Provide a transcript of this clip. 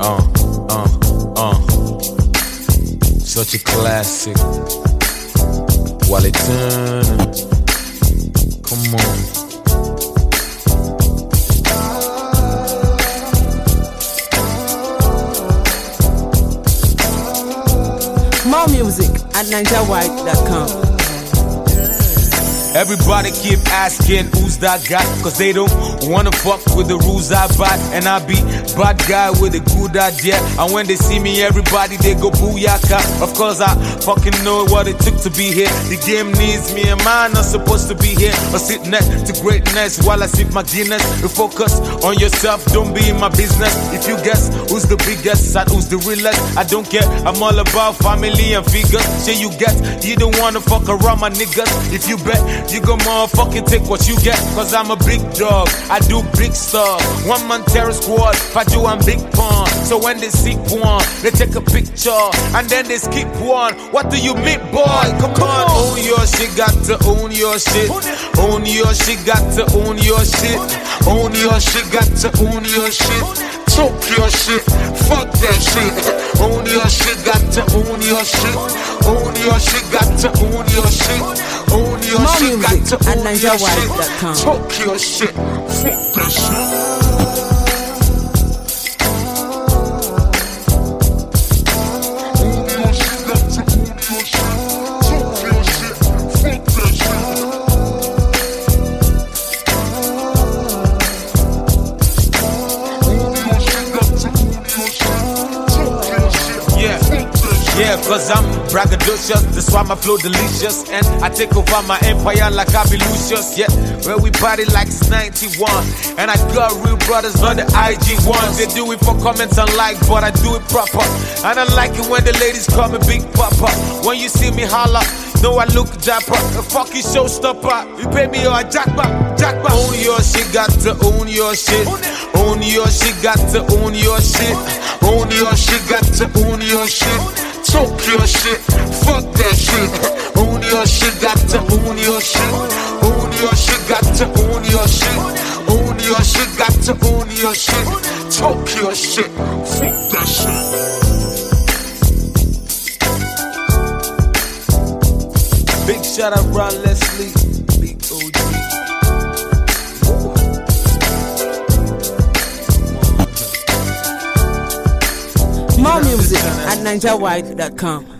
Such a classic. While it turn, come on. More music at NinjaWhite.com. Everybody keep asking who's that guy, cause they don't wanna fuck with the rules I bought. And I be bad guy with a good idea. And when they see me, everybody they go booyaka. Of course I fucking know what it took to be here. The game needs me and mine not supposed to be here. But sit next to greatness while I sip my Guinness. You focus on yourself, don't be in my business. If you guess who's the biggest and who's the realest, I don't care, I'm all about family and figures. Say you get, you don't wanna fuck around my niggas. If you bet, you go motherfucking take what you get. Cause I'm a big dog, I do big stuff. One man terror squad, if I do I'm big pun. So when they see one, they take a picture and then they skip one. What do you mean, boy? Come on. Own your shit, got to own your shit. Own your shit, got to own your shit. Own your shit, got to own your shit. Talk your shit, fuck that shit. Own your shit, got to own your shit. Own your shit, got to own your shit. Own your More shit, got music to at own your shit. NinjaWhite.com. Talk your shit, fuck that shit. Yeah, cause I'm braggadocious, that's why my flow delicious. And I take over my empire like I be Lucius. Yeah, where we party like it's 91. And I got real brothers, not the IG ones. They do it for comments and like, but I do it proper. And I like it when the ladies call me Big Papa. When you see me holla, know I look dapper. A fucking showstopper, you pay me or a jackpot, jackpot. Own your shit, got to own your shit. Own your shit, got to own your shit. Own your shit, got to own your shit. Talk your shit, fuck that shit. Own your shit, got to own your shit. Own your shit, got to own your shit. Own your shit, got to own your shit. Talk your shit, fuck that shit. Big shout out Ron Leslie, big OG. More music at NinjaWhite.com.